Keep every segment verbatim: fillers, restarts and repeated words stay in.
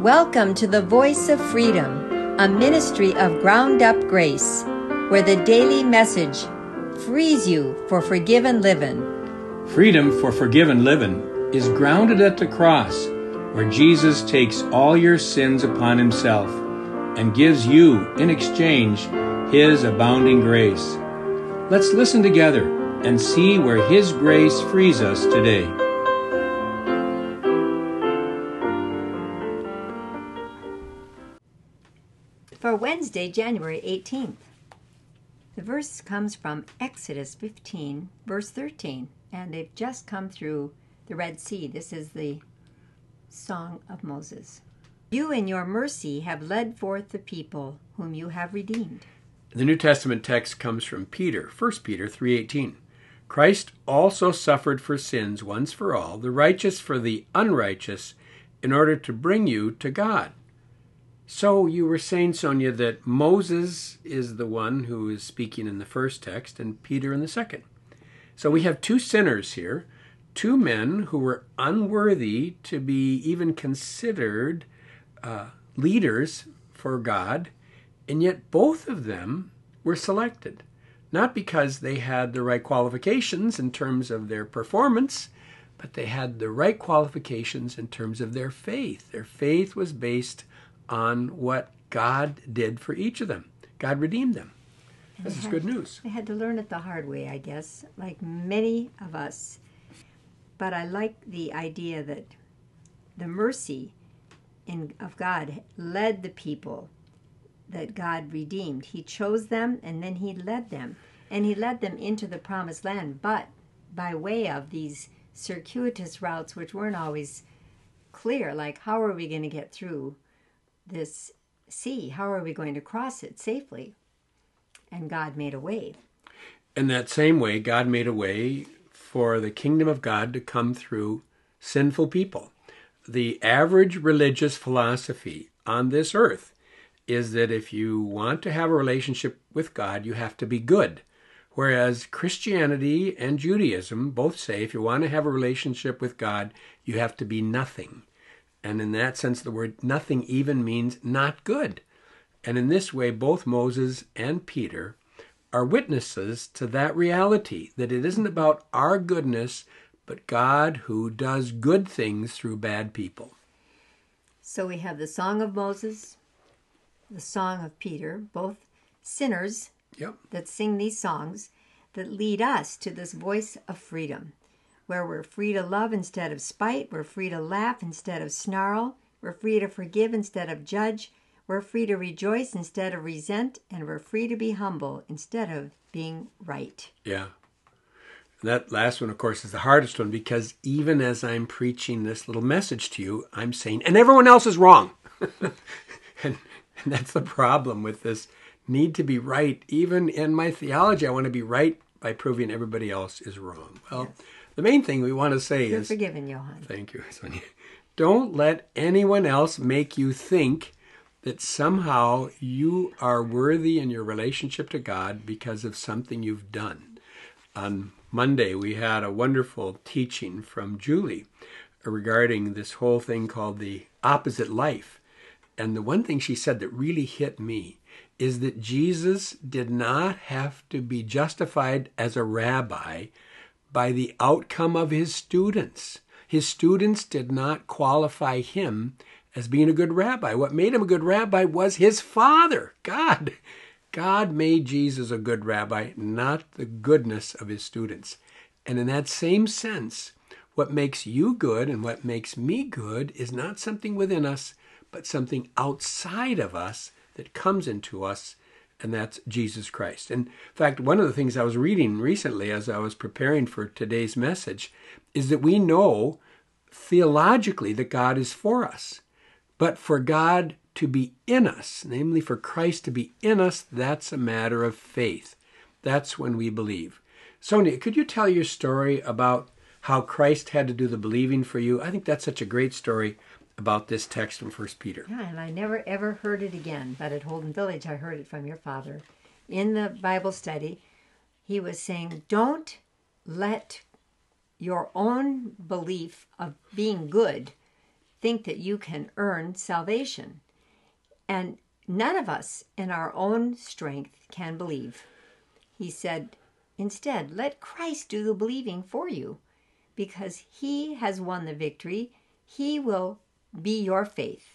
Welcome to the Voice of Freedom, a ministry of ground up grace, where the daily message frees you for forgiven living. Freedom for forgiven living is grounded at the cross, where Jesus takes all your sins upon himself and gives you, in exchange, his abounding grace. Let's listen together and see where his grace frees us today. For Wednesday, January eighteenth, the verse comes from Exodus fifteen, verse thirteen, and they've just come through the Red Sea. This is the Song of Moses. You in your mercy have led forth the people whom you have redeemed. The New Testament text comes from Peter, First Peter three eighteen. Christ also suffered for sins once for all, the righteous for the unrighteous, in order to bring you to God. So you were saying, Sonia, that Moses is the one who is speaking in the first text and Peter in the second. So we have two sinners here, two men who were unworthy to be even considered uh, leaders for God, and yet both of them were selected. Not because they had the right qualifications in terms of their performance, but they had the right qualifications in terms of their faith. Their faith was based on what God did for each of them. God redeemed them. And this is had, good news. They had to learn it the hard way, I guess, like many of us. But I like the idea that the mercy in, of God led the people that God redeemed. He chose them, and then he led them. And he led them into the promised land, but by way of these circuitous routes, which weren't always clear, like how are we going to get through this sea? How are we going to cross it safely? And God made a way. In that same way, God made a way for the kingdom of God to come through sinful people. The average religious philosophy on this earth is that if you want to have a relationship with God, you have to be good. Whereas Christianity and Judaism both say if you want to have a relationship with God, you have to be nothing. And in that sense, the word nothing even means not good. And in this way, both Moses and Peter are witnesses to that reality, that it isn't about our goodness, but God who does good things through bad people. So we have the Song of Moses, the Song of Peter, both sinners Yep. that sing these songs that lead us to this voice of freedom, where we're free to love instead of spite, we're free to laugh instead of snarl, we're free to forgive instead of judge, we're free to rejoice instead of resent, and we're free to be humble instead of being right. Yeah. And that last one, of course, is the hardest one, because even as I'm preaching this little message to you, I'm saying, and everyone else is wrong. and, and that's the problem with this need to be right. Even in my theology, I want to be right by proving everybody else is wrong. Well, yes. The main thing we want to say You're is... You're forgiven, Johan. Thank you, Sonia. Don't let anyone else make you think that somehow you are worthy in your relationship to God because of something you've done. On Monday, we had a wonderful teaching from Julie regarding this whole thing called the opposite life. And the one thing she said that really hit me is that Jesus did not have to be justified as a rabbi by the outcome of his students. His students did not qualify him as being a good rabbi. What made him a good rabbi was his Father, God. God made Jesus a good rabbi, not the goodness of his students. And in that same sense, what makes you good and what makes me good is not something within us, but something outside of us that comes into us, and that's Jesus Christ. In fact, one of the things I was reading recently as I was preparing for today's message is that we know theologically that God is for us. But for God to be in us, namely for Christ to be in us, that's a matter of faith. That's when we believe. Sonia, could you tell your story about how Christ had to do the believing for you? I think that's such a great story about this text from First Peter. Yeah, and I never ever heard it again, but at Holden Village I heard it from your father. In the Bible study, he was saying, don't let your own belief of being good think that you can earn salvation. And none of us in our own strength can believe. He said, instead, let Christ do the believing for you, because he has won the victory. He will be your faith.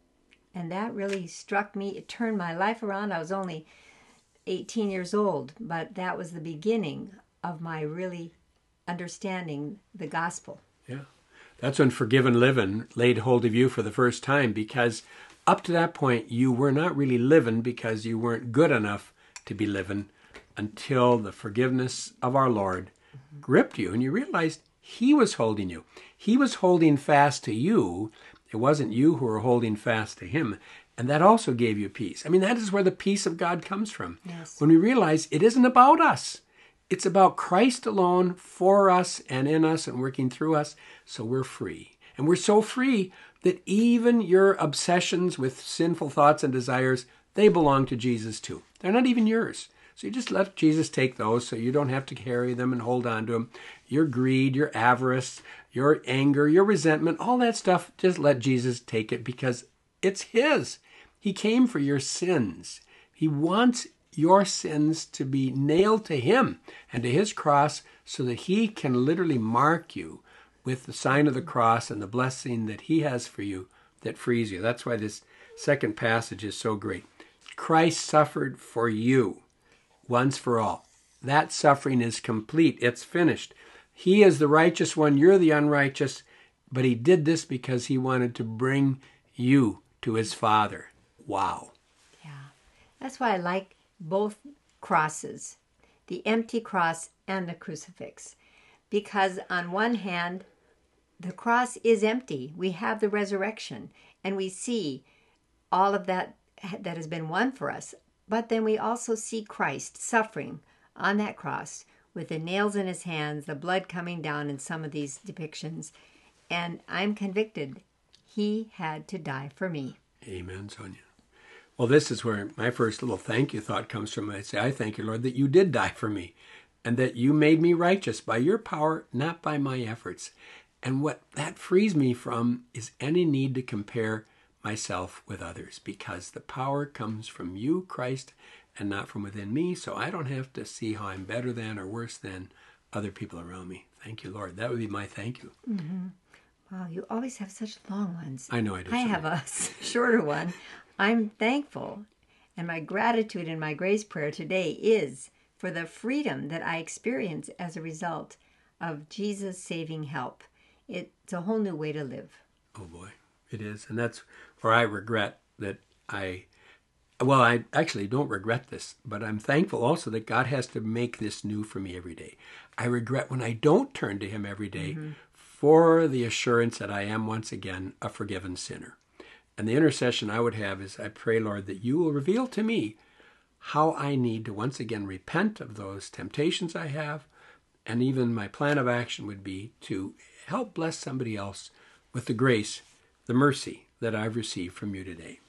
And that really struck me. It turned my life around. I was only eighteen years old, but that was the beginning of my really understanding the gospel. Yeah. That's when Forgiven Living laid hold of you for the first time, because up to that point, you were not really living because you weren't good enough to be living, until the forgiveness of our Lord mm-hmm. gripped you and you realized he was holding you. He was holding fast to you. It wasn't you who were holding fast to him. And that also gave you peace. I mean, that is where the peace of God comes from. Yes. When we realize it isn't about us. It's about Christ alone, for us and in us and working through us. So we're free. And we're so free that even your obsessions with sinful thoughts and desires, they belong to Jesus too. They're not even yours. So you just let Jesus take those so you don't have to carry them and hold on to them. Your greed, your avarice, your anger, your resentment, all that stuff, just let Jesus take it because it's his. He came for your sins. He wants your sins to be nailed to him and to his cross so that he can literally mark you with the sign of the cross and the blessing that he has for you that frees you. That's why this second passage is so great. Christ suffered for you once for all. That suffering is complete. It's finished. He is the righteous one. You're the unrighteous. But he did this because he wanted to bring you to his Father. Wow. Yeah. That's why I like both crosses, the empty cross and the crucifix. Because on one hand, the cross is empty. We have the resurrection, and we see all of that that has been won for us. But then we also see Christ suffering on that cross with the nails in his hands, the blood coming down in some of these depictions. And I'm convicted. He had to die for me. Amen, Sonia. Well, this is where my first little thank you thought comes from. I say, I thank you, Lord, that you did die for me and that you made me righteous by your power, not by my efforts. And what that frees me from is any need to compare myself with others, because the power comes from you, Christ, and not from within me. So I don't have to see how I'm better than or worse than other people around me. Thank you, Lord. That would be my thank you. Mm-hmm. Wow, you always have such long ones. I know I do. I have a shorter one. I'm thankful, and my gratitude in my grace prayer today is for the freedom that I experience as a result of Jesus' saving help. It's a whole new way to live. Oh boy, it is. And that's where I regret that I, well, I actually don't regret this, but I'm thankful also that God has to make this new for me every day. I regret when I don't turn to him every day mm-hmm. for the assurance that I am once again a forgiven sinner. And the intercession I would have is I pray, Lord, that you will reveal to me how I need to once again repent of those temptations I have. And even my plan of action would be to help bless somebody else with the grace, the mercy that I've received from you today.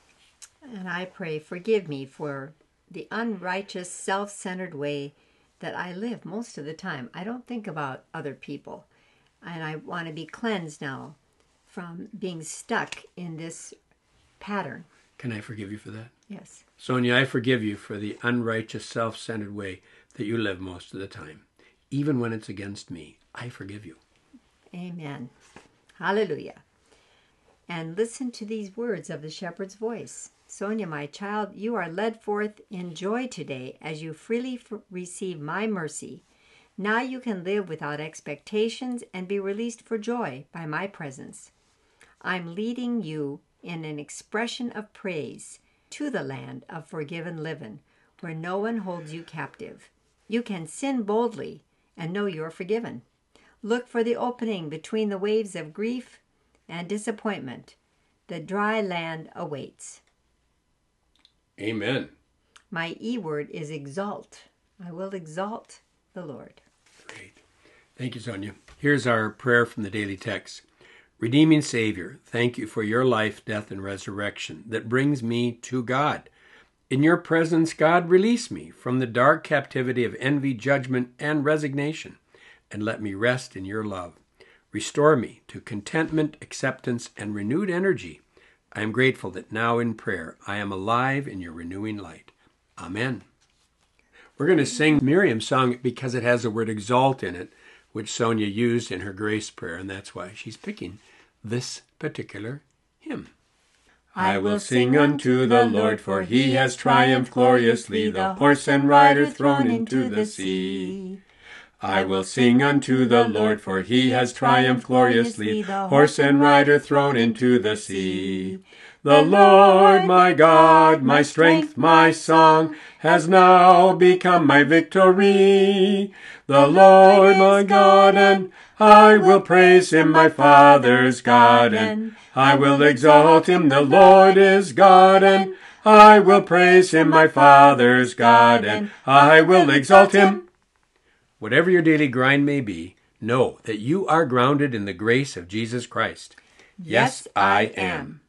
And I pray, forgive me for the unrighteous, self-centered way that I live most of the time. I don't think about other people. And I want to be cleansed now from being stuck in this pattern. Can I forgive you for that? Yes. Sonia, I forgive you for the unrighteous, self-centered way that you live most of the time. Even when it's against me, I forgive you. Amen. Hallelujah. And listen to these words of the shepherd's voice. Sonia, my child, you are led forth in joy today as you freely f- receive my mercy. Now you can live without expectations and be released for joy by my presence. I'm leading you in an expression of praise to the land of forgiven living, where no one holds you captive. You can sin boldly and know you're forgiven. Look for the opening between the waves of grief and disappointment. The dry land awaits. Amen. My E word is exalt. I will exalt the Lord. Great. Thank you, Sonia. Here's our prayer from the daily text. Redeeming Savior, thank you for your life, death, and resurrection that brings me to God. In your presence, God, release me from the dark captivity of envy, judgment, and resignation, and let me rest in your love. Restore me to contentment, acceptance, and renewed energy. I am grateful that now in prayer I am alive in your renewing light. Amen. We're going to sing Miriam's song because it has the word exalt in it, which Sonia used in her grace prayer, and that's why she's picking this particular hymn. I will sing unto the Lord, for he has triumphed gloriously, the horse and rider thrown into the sea. I will sing unto the Lord, for he has triumphed gloriously, the horse and rider thrown into the sea. The Lord my God, my strength, my song, has now become my victory. The Lord my God, and I will praise him, my Father's God, and I will exalt him. The Lord is God, and I will praise him, my Father's God, and I will exalt him. Whatever your daily grind may be, know that you are grounded in the grace of Jesus Christ. Yes, I am.